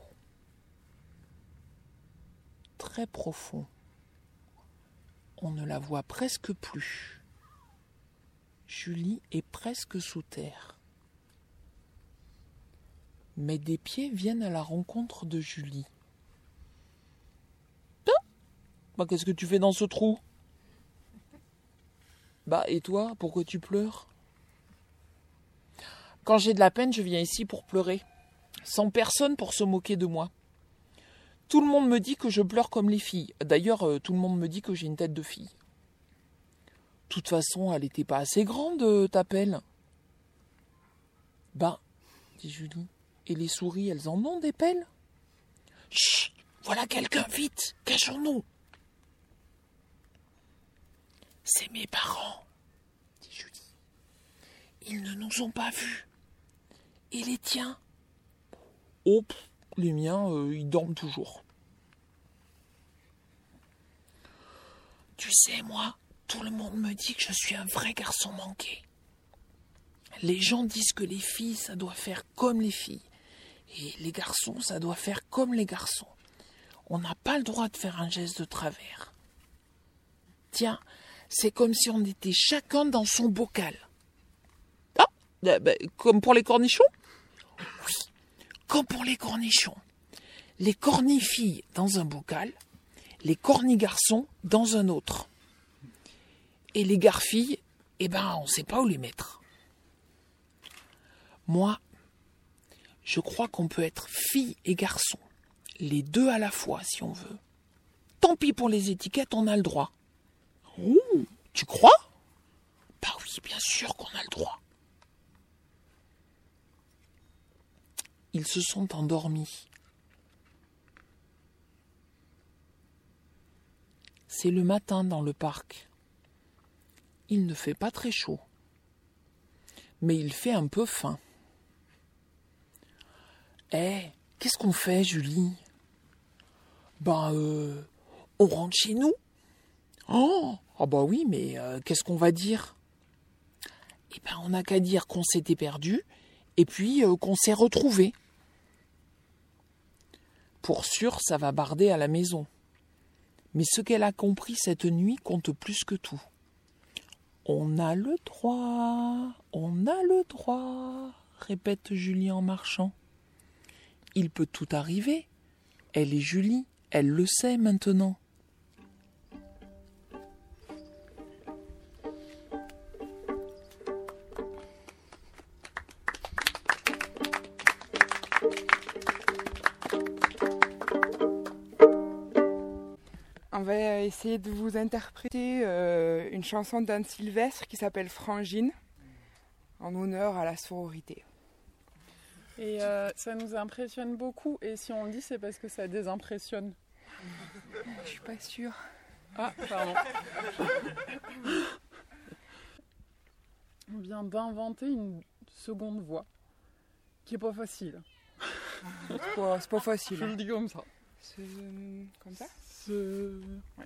Très profond. On ne la voit presque plus. Julie est presque sous terre. Mais des pieds viennent à la rencontre de Julie. Ah, bah, qu'est-ce que tu fais dans ce trou ? Bah, et toi, pourquoi tu pleures ? Quand j'ai de la peine, je viens ici pour pleurer, sans personne pour se moquer de moi. Tout le monde me dit que je pleure comme les filles. D'ailleurs, euh, tout le monde me dit que j'ai une tête de fille. De toute façon, elle n'était pas assez grande, ta pelle. Bah, dit Julie, et les souris, elles en ont des pelles ? Chut, voilà quelqu'un, vite, cachons-nous. C'est mes parents, dit Julie. Ils ne nous ont pas vus. Et les tiens ? Oh, pff, les miens, euh, ils dorment toujours. Tu sais, moi, tout le monde me dit que je suis un vrai garçon manqué. Les gens disent que les filles, ça doit faire comme les filles. Et les garçons, ça doit faire comme les garçons. On n'a pas le droit de faire un geste de travers. Tiens, c'est comme si on était chacun dans son bocal. Ah, bah, bah, comme pour les cornichons ? Oui, comme pour les cornichons. Les cornifilles dans un bocal, les cornigarçons dans un autre. Et les garfilles, eh ben, on ne sait pas où les mettre. Moi, je crois qu'on peut être fille et garçon, les deux à la fois si on veut. Tant pis pour les étiquettes, on a le droit. Ouh, tu crois ? Bah oui, bien sûr qu'on a le droit. Ils se sont endormis. C'est le matin dans le parc. Il ne fait pas très chaud, mais il fait un peu faim. Eh, qu'est-ce qu'on fait, Julie? Ben, euh, on rentre chez nous. Oh, ah bah oui, mais euh, qu'est-ce qu'on va dire? Eh ben, on n'a qu'à dire qu'on s'était perdu et puis euh, qu'on s'est retrouvés. Pour sûr, ça va barder à la maison. Mais ce qu'elle a compris cette nuit compte plus que tout. On a le droit, on a le droit, répète Julie en marchant. Il peut tout arriver. Elle est Julie, elle le sait maintenant. On va essayer de vous interpréter euh, une chanson d'Anne Sylvestre qui s'appelle Frangine, en honneur à la sororité. Et euh, ça nous impressionne beaucoup, et si on le dit, c'est parce que ça désimpressionne. Je suis pas sûre. Ah, pardon. On vient d'inventer une seconde voix, qui est pas facile. C'est pas, c'est pas facile. Je le dis comme ça. C'est comme ça. Ce... Ouais.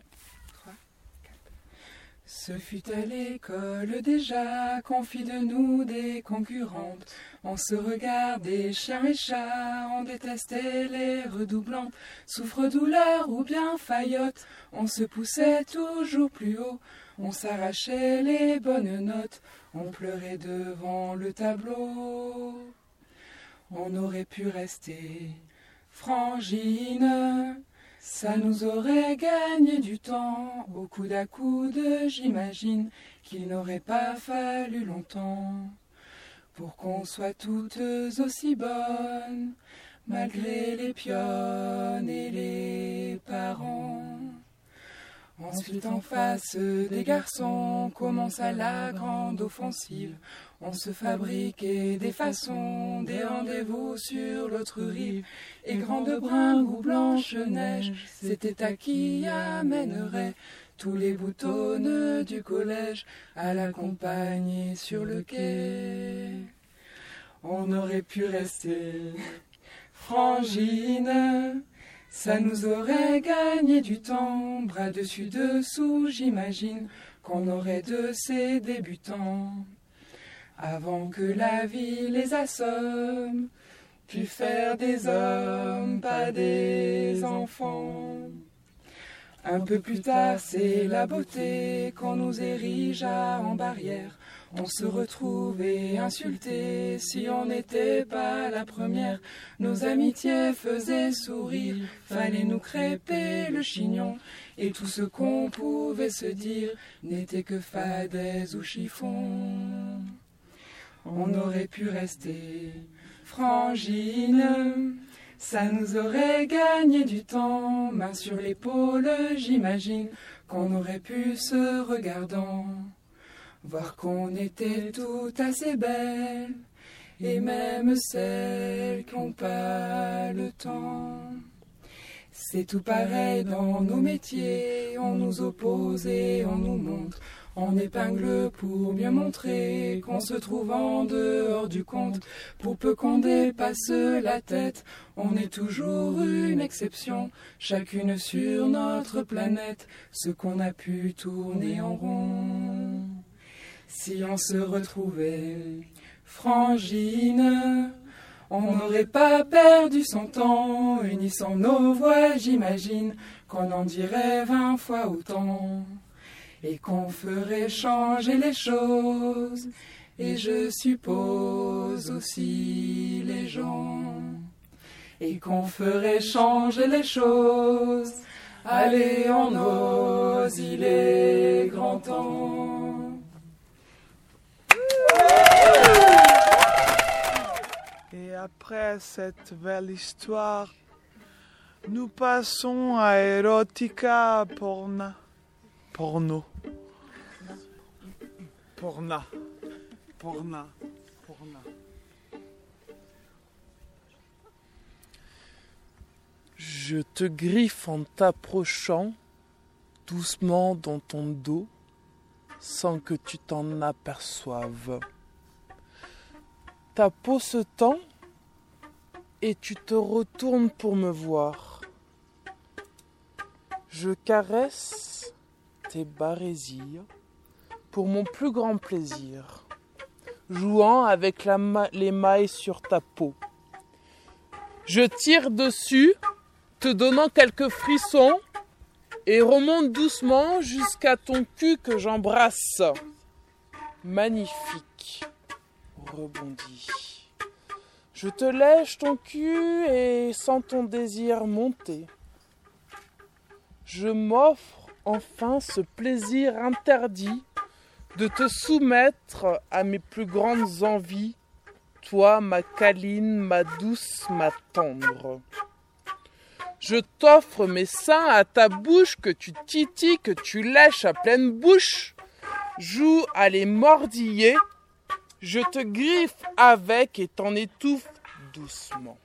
Ce fut à l'école déjà qu'on fit de nous des concurrentes. On se regardait chien et chat, on détestait les redoublantes. Souffre-douleur ou bien faillotte, on se poussait toujours plus haut. On s'arrachait les bonnes notes, on pleurait devant le tableau. On aurait pu rester frangine, ça nous aurait gagné du temps, au coude à coude, j'imagine qu'il n'aurait pas fallu longtemps pour qu'on soit toutes aussi bonnes, malgré les pionnes et les parents. Ensuite, en face des garçons, commence à la grande offensive. On se fabriquait des façons, des rendez-vous sur l'autre rive. Et grande bringue ou blanche neige, c'était à qui amènerait tous les boutons du collège à l'accompagner sur le quai. On aurait pu rester frangine, ça nous aurait gagné du temps, bras dessus dessous, j'imagine qu'on aurait de ces débutants. Avant que la vie les assomme, puis faire des hommes, pas des enfants. Un peu plus tard, c'est la beauté qu'on nous érigea en barrière. On se retrouvait insultés si on n'était pas la première. Nos amitiés faisaient sourire, fallait nous crêper le chignon. Et tout ce qu'on pouvait se dire n'était que fadaise ou chiffon. On aurait pu rester frangine, ça nous aurait gagné du temps. Main sur l'épaule, j'imagine qu'on aurait pu se regardant, voir qu'on était toutes assez belles, et même celles qui n'ont pas le temps. C'est tout pareil dans nos métiers, on nous oppose et on nous montre. On épingle pour bien montrer qu'on se trouve en dehors du compte. Pour peu qu'on dépasse la tête, on est toujours une exception. Chacune sur notre planète, ce qu'on a pu tourner en rond. Si on se retrouvait frangine, on n'aurait pas perdu son temps. Unissant nos voix, j'imagine qu'on en dirait vingt fois autant. Et qu'on ferait changer les choses, et je suppose aussi les gens. Et qu'on ferait changer les choses, allez on ose, il est grand temps. Et après cette belle histoire, nous passons à Erotica Porna. Porno. Porna. Porna. Porna. Je te griffe en t'approchant, doucement dans ton dos sans que tu t'en aperçoives. Ta peau se tend et tu te retournes pour me voir. Je caresse tes barésilles pour mon plus grand plaisir, jouant avec la ma- les mailles sur ta peau. Je tire dessus, te donnant quelques frissons, et remonte doucement jusqu'à ton cul que j'embrasse. Magnifique, rebondis. Je te lèche ton cul et sens ton désir monter. Je m'offre enfin ce plaisir interdit de te soumettre à mes plus grandes envies, toi, ma câline, ma douce, ma tendre. Je t'offre mes seins à ta bouche que tu titilles, que tu lèches à pleine bouche. Joue à les mordiller. Je te griffe avec et t'en étouffe doucement.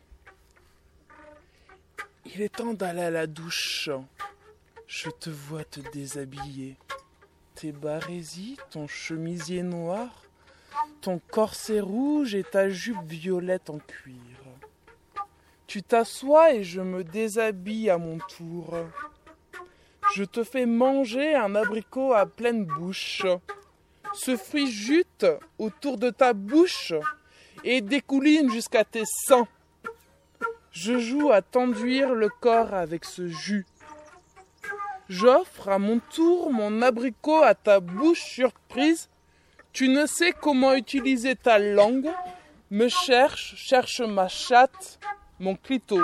Il est temps d'aller à la douche. Je te vois te déshabiller. Tes barésies, ton chemisier noir, ton corset rouge et ta jupe violette en cuir. Tu t'assois et je me déshabille à mon tour. Je te fais manger un abricot à pleine bouche. Ce fruit jute autour de ta bouche et découline jusqu'à tes seins. Je joue à t'enduire le corps avec ce jus. J'offre à mon tour mon abricot à ta bouche surprise. Tu ne sais comment utiliser ta langue. Me cherche, cherche ma chatte, mon clito.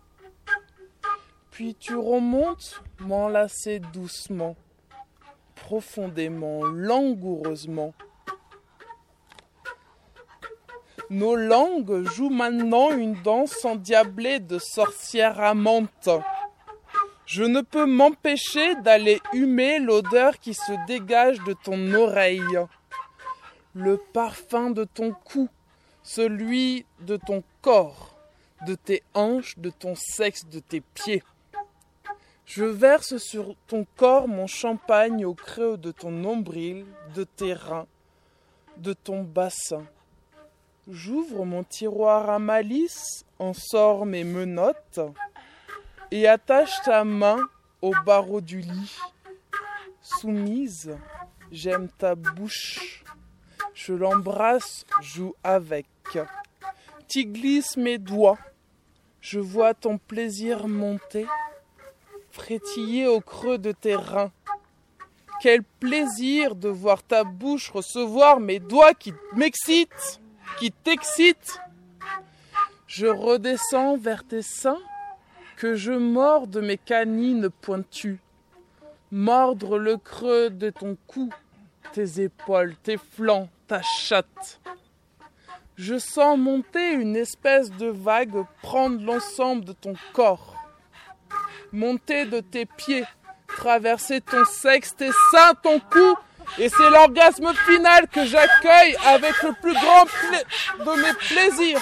Puis tu remontes, m'enlacer doucement, profondément, langoureusement. Nos langues jouent maintenant une danse endiablée de sorcières amantes. Je ne peux m'empêcher d'aller humer l'odeur qui se dégage de ton oreille, le parfum de ton cou, celui de ton corps, de tes hanches, de ton sexe, de tes pieds. Je verse sur ton corps mon champagne au creux de ton nombril, de tes reins, de ton bassin. J'ouvre mon tiroir à malice, en sors mes menottes et attache ta main au barreau du lit. Soumise, j'aime ta bouche. Je l'embrasse, joue avec. T'y glisses mes doigts. Je vois ton plaisir monter, frétiller au creux de tes reins. Quel plaisir de voir ta bouche recevoir mes doigts qui m'excitent, qui t'excitent. Je redescends vers tes seins, que je mords de mes canines pointues. Mordre le creux de ton cou, tes épaules, tes flancs, ta chatte. Je sens monter une espèce de vague prendre l'ensemble de ton corps. Monter de tes pieds, traverser ton sexe, tes seins, ton cou. Et c'est l'orgasme final que j'accueille avec le plus grand pla- de mes plaisirs.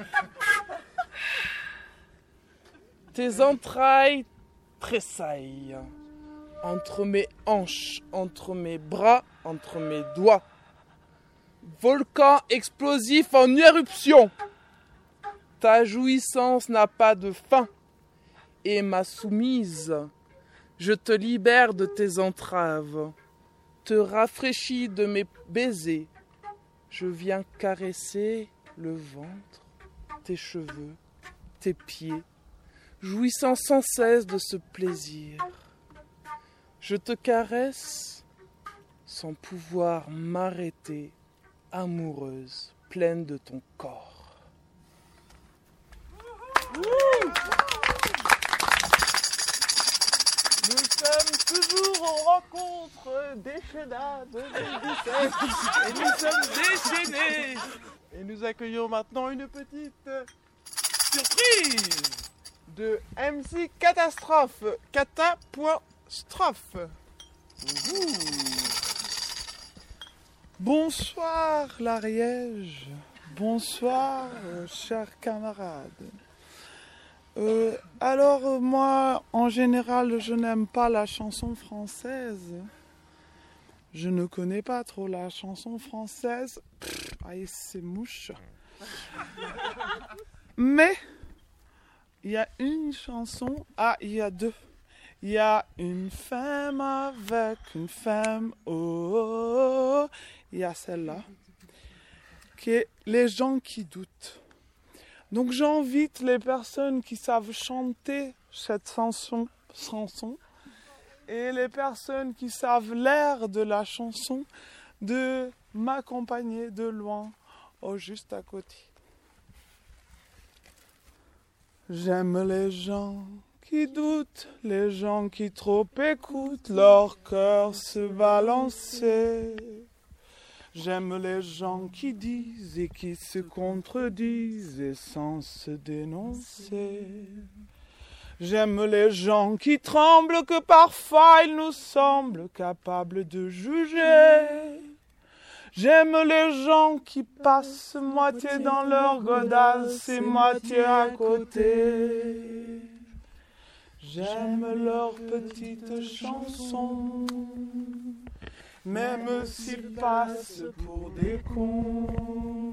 Tes entrailles tressaillent. Entre mes hanches, entre mes bras, entre mes doigts. Volcan explosif en éruption. Ta jouissance n'a pas de fin. Et ma soumise, je te libère de tes entraves, te rafraîchis de mes baisers. Je viens caresser le ventre, tes cheveux, tes pieds, jouissant sans cesse de ce plaisir. Je te caresse sans pouvoir m'arrêter, amoureuse, pleine de ton corps. Ouh! Nous sommes toujours aux rencontres des Chénas deux mille dix-sept et nous sommes déchaînés. Et nous accueillons maintenant une petite surprise de M C Catastrophe. Cata.strophe. Bonsoir l'Ariège. Bonsoir, euh, chers camarades. Euh, alors, euh, moi, en général, je n'aime pas la chanson française. Je ne connais pas trop la chanson française. Pff, aïe, c'est mouche. Mais, il y a une chanson. Ah, il y a deux. Il y a une femme avec une femme. Oh, oh, oh. Il y a celle-là. Qui est Les gens qui doutent. Donc j'invite les personnes qui savent chanter cette chanson, chanson et les personnes qui savent l'air de la chanson de m'accompagner de loin au juste à côté. J'aime les gens qui doutent, les gens qui trop écoutent leur cœur se balancer. J'aime les gens qui disent et qui se contredisent et sans se dénoncer. J'aime les gens qui tremblent que parfois ils nous semblent capables de juger. J'aime les gens qui passent moitié dans leur godasse et moitié à côté. J'aime leurs petites chansons, même s'ils passent pour des cons.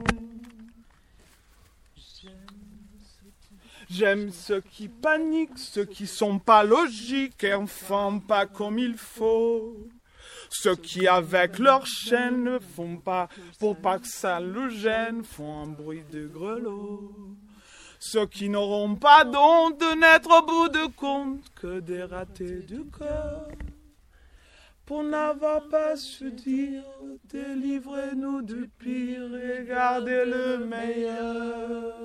J'aime ceux qui paniquent, ceux qui sont pas logiques, et enfin pas comme il faut. Ceux qui avec leur chaîne ne font pas, pour pas que ça le gêne, font un bruit de grelot. Ceux qui n'auront pas d'honte de n'être au bout de compte que des ratés du cœur. Pour n'avoir pas su dire, délivrez-nous du pire et gardez le meilleur.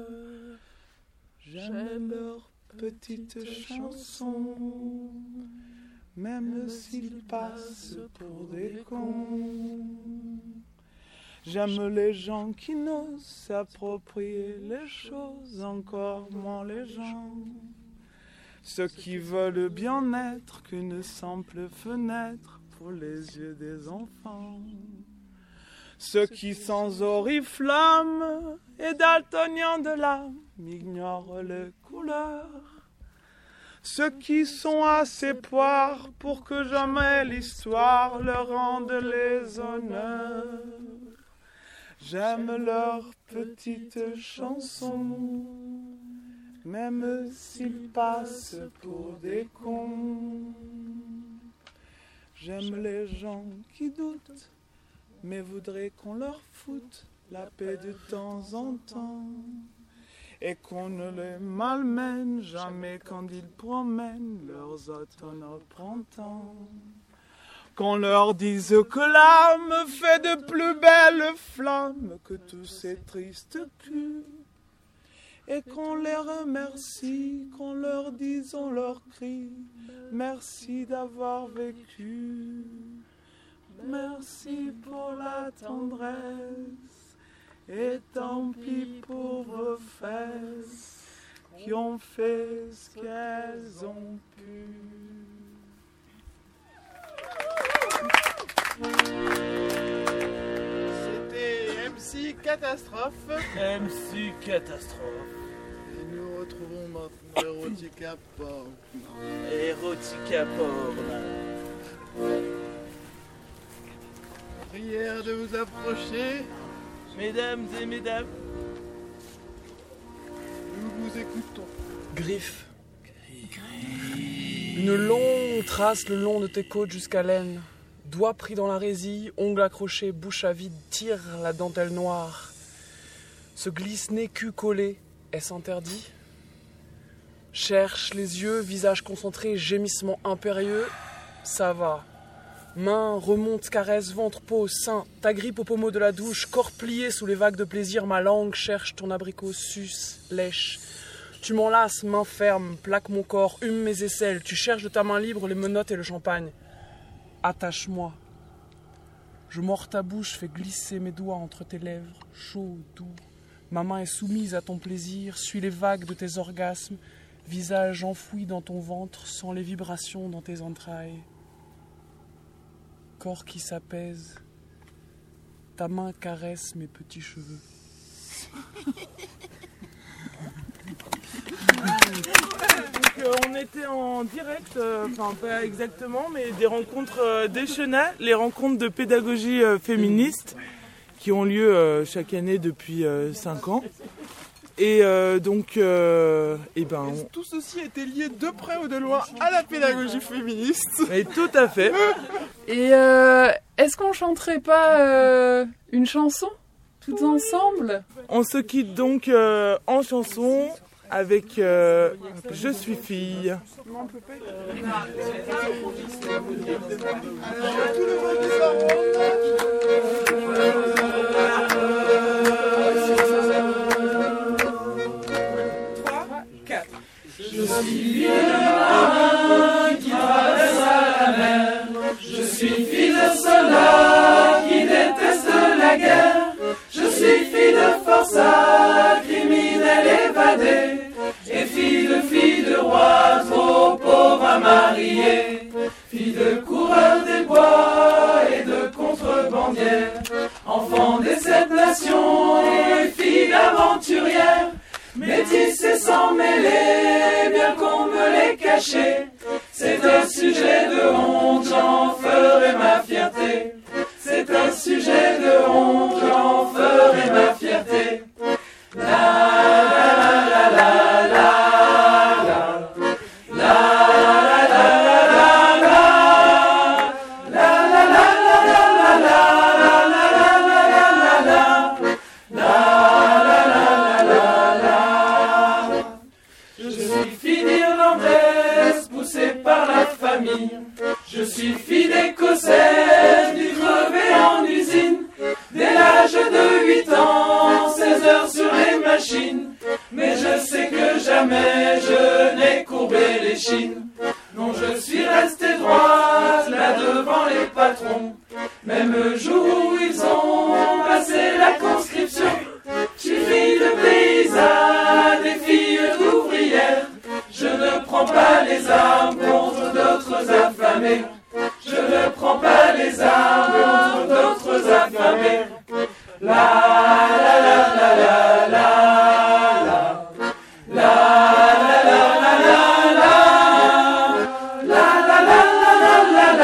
J'aime leurs petites chansons, même s'ils passent pour des cons. J'aime les gens qui n'osent s'approprier les choses, encore moins les gens. Ceux qui veulent bien être qu'une simple fenêtre pour les yeux des enfants. Ceux qui sans oriflamme et daltoniens de l'âme ignorent les couleurs. Ceux qui sont assez poires pour que jamais l'histoire leur rende les honneurs. J'aime leurs petites chansons, même s'ils passent pour des cons. J'aime les gens qui doutent, mais voudraient qu'on leur foute la paix de temps en temps. Et qu'on ne les malmène jamais quand ils promènent leurs automnes au printemps. Qu'on leur dise que l'âme fait de plus belles flammes que tous ces tristes culs. Et qu'on les remercie, qu'on leur dise, on leur crie, merci d'avoir vécu. Merci pour la tendresse, et tant pis pour vos fesses qui ont fait ce qu'elles ont pu. C'était M C Catastrophe. M C Catastrophe. Et nous retrouvons maintenant Erotica Porn. Erotica Porn. Prière de vous approcher. Mesdames et mesdames, nous vous écoutons. Griffe. Une longue trace le long de tes côtes jusqu'à l'aine. Doigts pris dans la résille, ongles accrochés, bouche à vide, tire la dentelle noire. Se glisse nez cul collé, est-ce interdit? Cherche les yeux, visage concentré, gémissement impérieux, ça va. Main, remonte, caresse, ventre, peau, sein, t'agrippe au pommeau de la douche, corps plié sous les vagues de plaisir, ma langue cherche ton abricot, suce, lèche. Tu m'enlaces, main ferme, plaque mon corps, hume mes aisselles, tu cherches de ta main libre les menottes et le champagne. Attache-moi. Je mords ta bouche, fais glisser mes doigts entre tes lèvres, chaud, doux. Ma main est soumise à ton plaisir, suis les vagues de tes orgasmes, visage enfoui dans ton ventre, sens les vibrations dans tes entrailles. Corps qui s'apaise, ta main caresse mes petits cheveux. Donc, euh, on était en direct, euh, enfin pas exactement, mais des rencontres euh, d'Echenat, les rencontres de pédagogie euh, féministe qui ont lieu euh, chaque année depuis cinq ans. Et euh, donc, euh, et ben, on... tout ceci était lié de près ou de loin à la pédagogie féministe. Et tout à fait. Et euh, est-ce qu'on chanterait pas euh, une chanson toutes ensemble? On se quitte donc euh, en chanson avec euh, Je suis fille. Je suis fille de marin qui traverse la mer. Je suis fille de soldat qui déteste la guerre. Je suis fille de forçat, criminel évadé. Et fille de fille de roi, trop pauvre à marier. Fille de coureur des bois et de contrebandière. Enfant des sept nations et fille d'aventurière. Métissée sans mêler, bien qu'on me l'ait caché. C'est un sujet de honte, j'en ferai ma fierté. C'est un sujet de honte, j'en ferai ma fierté. La la la la la la la la la la la Je suis fille d'écossaise, du crevé en usine. Dès l'âge de huit ans, seize heures sur les machines. Mais je sais que jamais je n'ai courbé les chines. Non, je suis restée droite, là devant les patrons. Même jour où ils ont passé la conscription. Je suis fille de paysannes et fille d'ouvrières. Je ne prends pas les armes contre d'autres affamés. Je ne prends pas les armes contre d'autres affamés. La la la la la la la la la la la la la la la la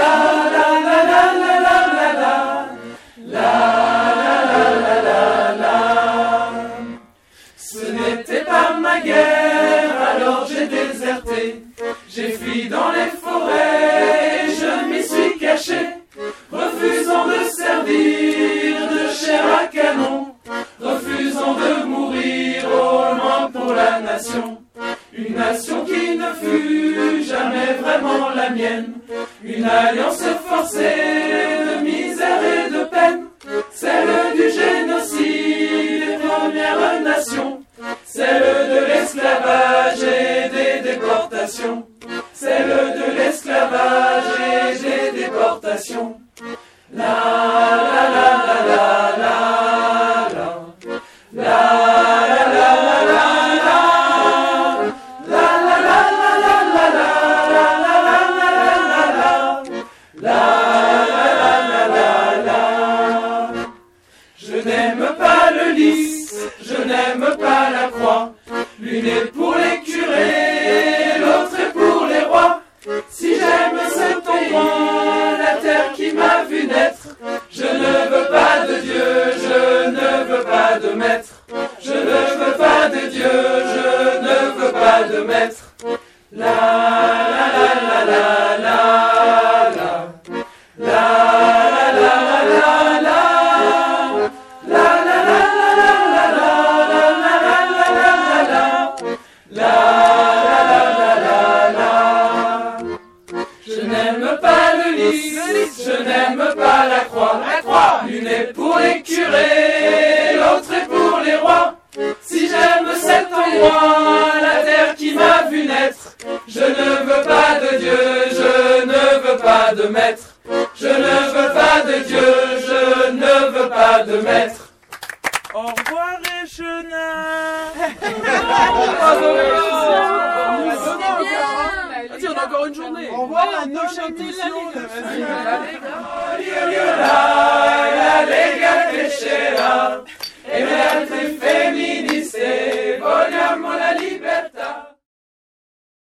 la la la. Ce n'était pas ma guerre, alors j'ai déserté. J'ai fui dans les forêts et je m'y suis caché, refusant de servir de chair à canon, refusant de mourir au loin pour la nation. Une nation qui ne fut jamais vraiment la mienne, une alliance forcée de misère et de peine, celle du génocide des Premières Nations, celle de l'esclavage et des déportations, celle de l'esclavage et des déportations. La la la la la la la la la la la la la la la la la. Je n'aime pas le lys, je n'aime pas la croix. L'une est pour les curés, l'autre est pour les rois. Si j'aime cet endroit, la terre qui m'a vu naître, je ne veux pas de Dieu, je ne veux pas de maître. Je ne veux pas de Dieu, je ne veux pas de maître. La la la la la la la la la la la la. Je n'aime pas le lys, je n'aime pas la croix. La croix, l'une est pour les curés, l'autre est pour les rois. Si j'aime cet endroit, la terre qui m'a vu naître, je ne veux pas de Dieu, je ne veux pas de maître. Je ne veux pas de Dieu, je ne veux pas de maître. Au revoir Echenat. Vas-y, on a encore une journée. Au revoir à nos chantitions. La Lega Teixeira.